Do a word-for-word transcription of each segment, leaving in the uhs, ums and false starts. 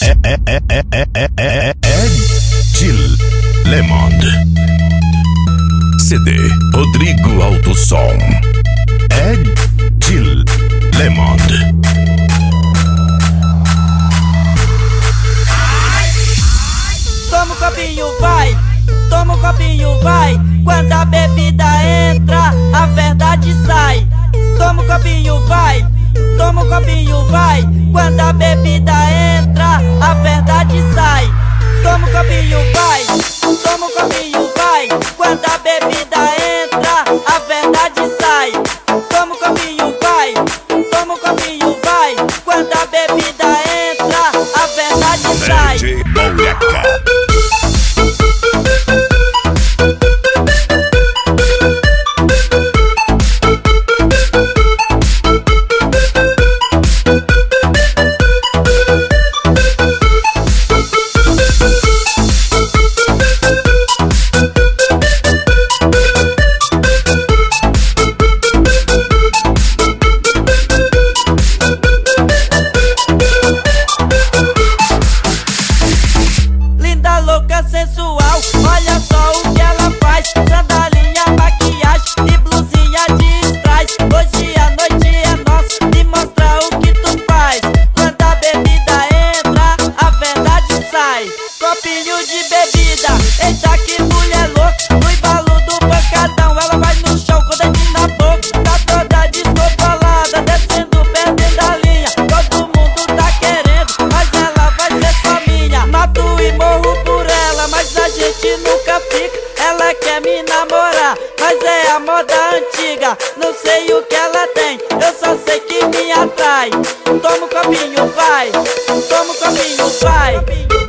É, é, é, é, é, é, é, é de Lemond. C D Rodrigo Alto Som. É de Lemond. Toma um copinho, vai, toma um copinho, vai. Quando a bebida entra, a verdade sai. Toma um copinho, vai, toma um copinho, vai. Quando a bebida entra, a verdade sai. Toma um copinho, vai, toma um copinho, vai. Quando a bebida entra, a verdade sai. Toma um copinho, vai, toma um copinho, vai. Quando a bebida entra, a verdade sai. D J Moleca. Sensual, olha só o que ela faz. Sandalinha, maquiagem e blusinha de strass. Hoje a noite é nossa, me mostra o que tu faz. Quando a bebida entra, a verdade sai. Copinho de bebida, eita que mulher louca. No embalo do pancadão, ela vai no chão com o dedinho na boca. Tá toda descontrolada, descendo, perdendo a linha. Todo mundo tá querendo, mas ela vai ser só minha. Mato e morro por ela, mas a gente nunca fica. Ela quer me namorar, mas é a moda antiga. Não sei o que ela tem, eu só sei que me atrai. Toma um copinho, vai, toma um copinho, vai.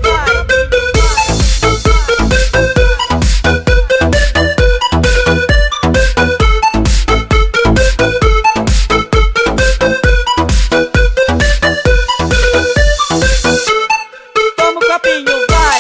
Toma um copinho, vai.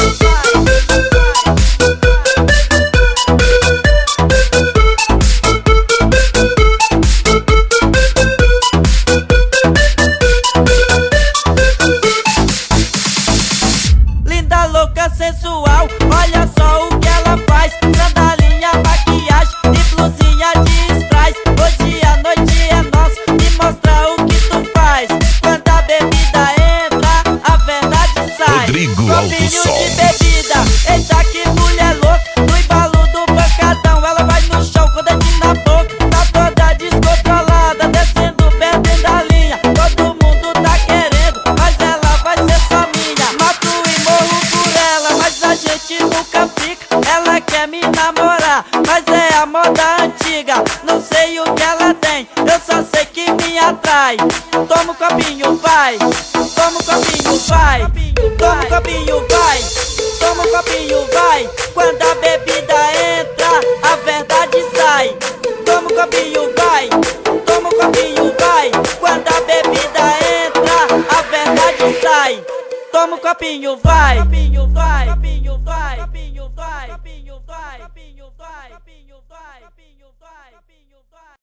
Linda, louca, sensual, olha só o que ela faz. Sandalinha, maquiagem e blusinha de strass. Hoje a noite é nossa, me mostra o que tu faz. Quando a bebida entra, a verdade sai. Rodrigo Alto Copinho Som. de bebida, eita que mulher louca. No embalo do pancadão, ela vai no chão com o dedinho na boca. Tá toda descontrolada, descendo, perdendo a linha. Todo mundo tá querendo, mas ela vai ser só minha. Mato e morro por ela, mas a gente nunca fica. Ela quer me namorar, mas é a moda antiga. Não sei o que ela tem, eu só sei que me atrai. Toma um copinho, vai, toma um copinho, vai. Toma um copinho, vai, toma um copinho, vai. Quando a bebida entra, a verdade sai. Toma um copinho, vai, toma um copinho, vai. Quando a bebida entra, a verdade sai. Toma um copinho, vai. Copinho, vai. Copinho, vai. Copinho, vai. Copinho, vai.